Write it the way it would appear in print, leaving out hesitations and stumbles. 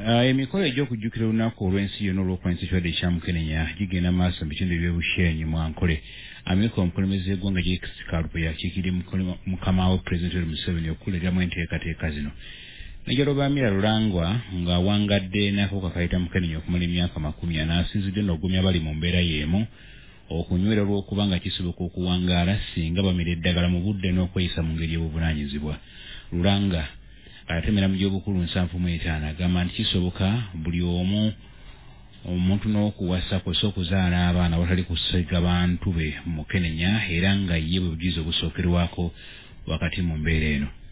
Emikolo egy'okujjukira olunaku olw'ensi yonna olw'okulwanyisa ekirwadde kya Mukenenya gigenda maaso mu bitundu by'Ebushenyi mu Ankole. Amyuka omukulembeze w'eggwanga J.K. Kalupo yakiikirira mukama we Pulezidenti Yoweri Museveni okukuliramu enteekateeka zino. Major Bamira Lulangwa ng'awangadde n'akawuka kayita Mukenenya okumala emyaka 40 asinzidde n'okugumya abali mu mbeera y'emu okunywera olw'okuba nga kisoboka okuwangaala singa bamira eddagala mu budde n'okweyisa mu ngeri y'obuvunaanyizibwa. Lulanga atemera mu gy'obukulu 75 agamba nti kisoboka buli omuntu n'okuwasa kw'ossa okuzaala abaana watali kusiga bantu be mu Mukenenya era nga ye bwe bujulizi obusookerwako wakati mu mbeera eno.